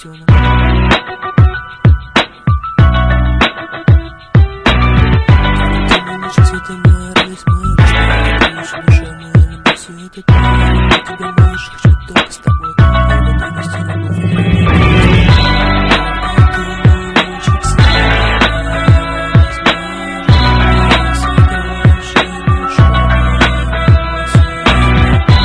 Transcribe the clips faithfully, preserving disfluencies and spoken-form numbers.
котенок. Цветами радость моя, что душа моя, любовь, все это ты. Я тебя больше хочу только с тобой. Я готов нести любовь и хранить. Ты мой лучик света, возможно, световавшая душа моя, света.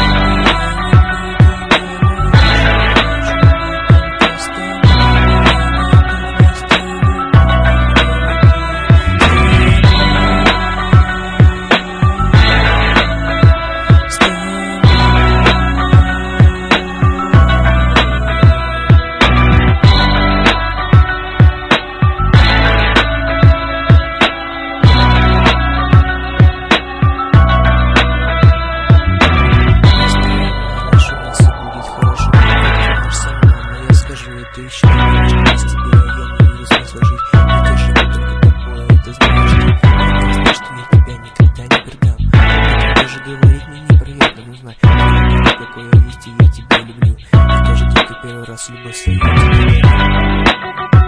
Ты еще не знаешь, без тебя я не вижу смысла жить. И ты живешь только такое, это знаешь ты. Ты знаешь, что я тебя никогда не предам. Ты даже говорить мне неприятно, но знай, что ты какой я есть, и я тебя люблю. И тоже только первый раз любовь свою.